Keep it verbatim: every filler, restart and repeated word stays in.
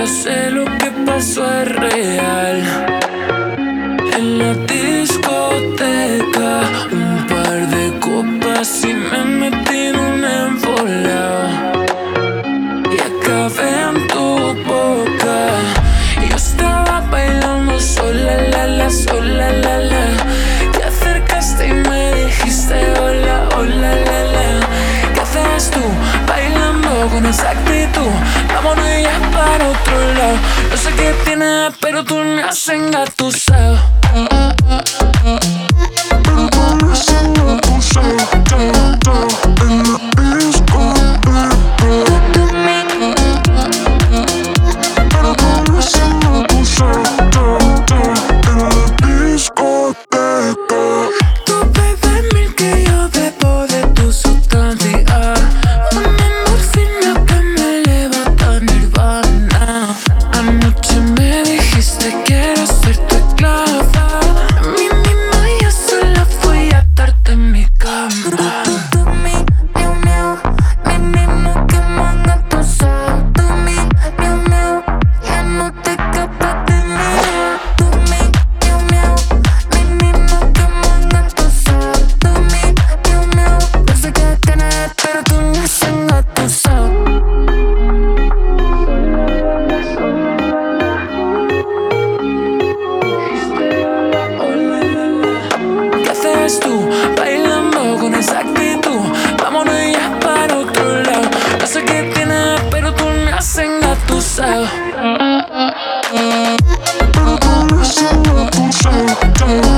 Ya sé lo que pasó es real. En la discoteca, un par de copas y me metí en un embolado y acabé en tu boca. Yo estaba bailando sola, la, la, sola, la, la. Te acercaste y me dijiste hola, hola, la, la. ¿Qué haces tú bailando con esa actitud? Vámonos ya para otro lado. No sé qué tienes, pero tú me has engatusado. Pero tú me has engatusado, en la discoteca. Pero tú me has engatusado, en la discoteca. Tú bebes mil que yo bebo de tu sustancia. Una endorfina que me levanta nirvana. Anoche me dijiste quiero ser tu esclava. Mi misma yo sola fui a atarte en mi cama. Tú, tú, mi, miau, miau, mi nena que me han engatusado. Tú, mi, miau, miau, ya no te escapas de mí. Tú, mi, miau, miau, mi nena que me han engatusado. Tú, mi, miau, miau, no sé qué tienes, pero tú me has engatusado. ¿Qué haces tú bailando con esa actitud? Vámonos ya para otro lado. No sé qué tienes, pero tú me has engatusado. Pero tú me has engatusado.